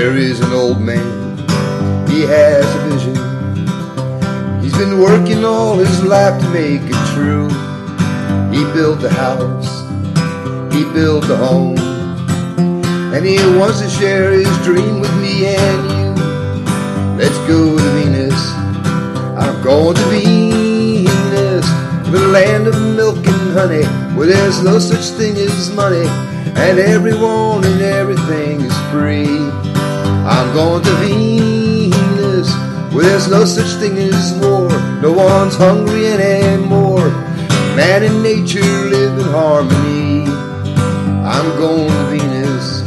There is an old man, he has a vision. He's been working all his life to make it true. He built a house, he built a home, and he wants to share his dream with me and you. Let's go to Venus, I'm going to Venus, the land of milk and honey, where there's no such thing as money, and everyone and everything is free. I'm going to Venus, where there's no such thing as war, no one's hungry anymore, man and nature live in harmony. I'm going to Venus.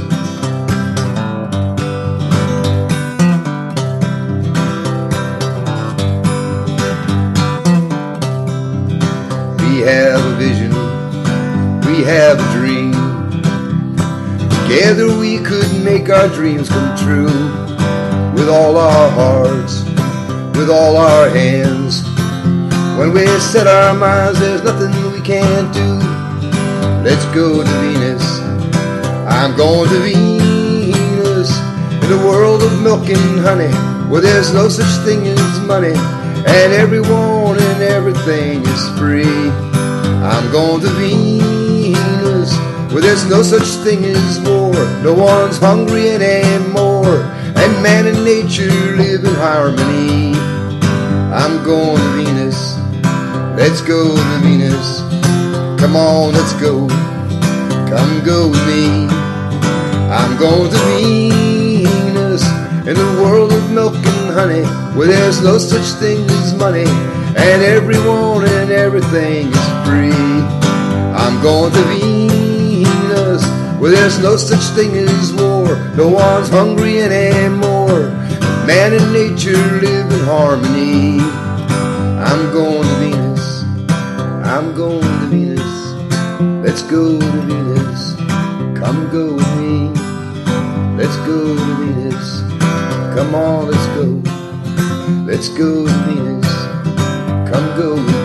We have a vision, we have a dream. Together we could make our dreams come true. With all our hearts, with all our hands. When we set our minds, there's nothing we can't do. Let's go to Venus, I'm going to Venus, in the world of milk and honey, where there's no such thing as money, and everyone and everything is free. I'm going to Venus, where there's no such thing as war, no one's hungry anymore, and man and nature live in harmony. I'm going to Venus, let's go to Venus. Come on, let's go, come go with me. I'm going to Venus, in the world of milk and honey, where there's no such thing as money, and everyone and everything is free. I'm going to Venus, where there's no such thing as war, no one's hungry anymore, man and nature live in harmony. I'm going to Venus, I'm going to Venus, let's go to Venus, come go with me. Let's go to Venus, come on, let's go to Venus, come go with me.